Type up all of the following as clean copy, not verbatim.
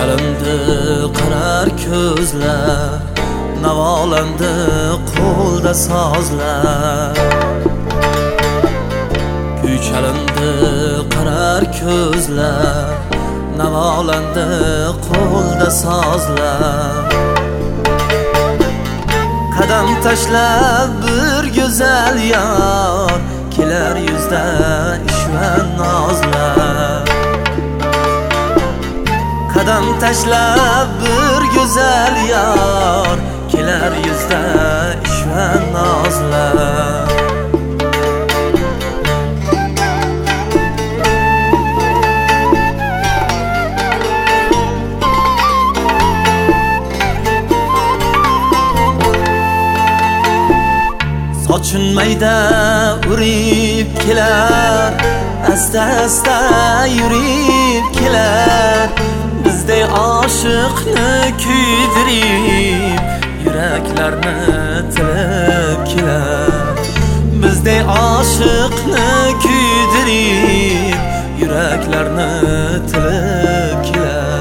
chalindi qarar ko'zlar, navolandi qo'lda sozlar. Kuy chalindi qarar ko'zlar, navolandi qo'lda sozlar. Qadam tashlab bir go'zal yor, kelar yuzda ishvan nozlar. Qadam tashlab bir go'zal yor, kelar yuzda ishvan nozlar. Sochun mayda urib kelar, asta-asta yurib kelar. Bizday oshiqni kuydirib, yuraklarni tilib kelar. Bizday oshiqni kuydirib, yuraklarni tilib kelar.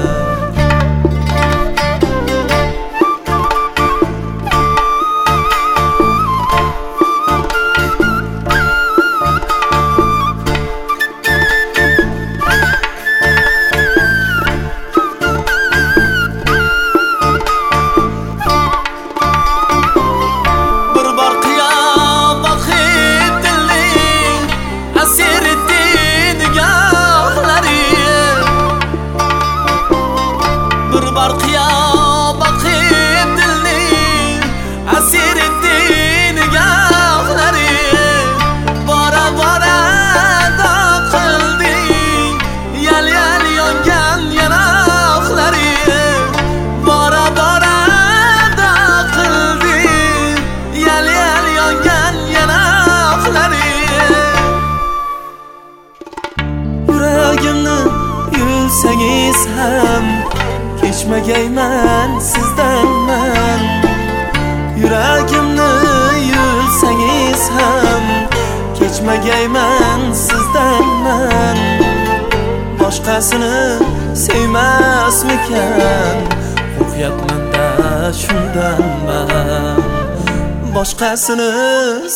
Yulsangiz ham kechmagayman sizdan men. Yuragimni yulsangiz ham kechmagayman sizdan men. Boshqasini sevmasmikan, qo'rqyapman-da shundan men. Boshqasini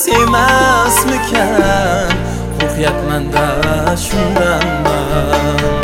sevmasmikan, qo'rqyapman-da shundan men.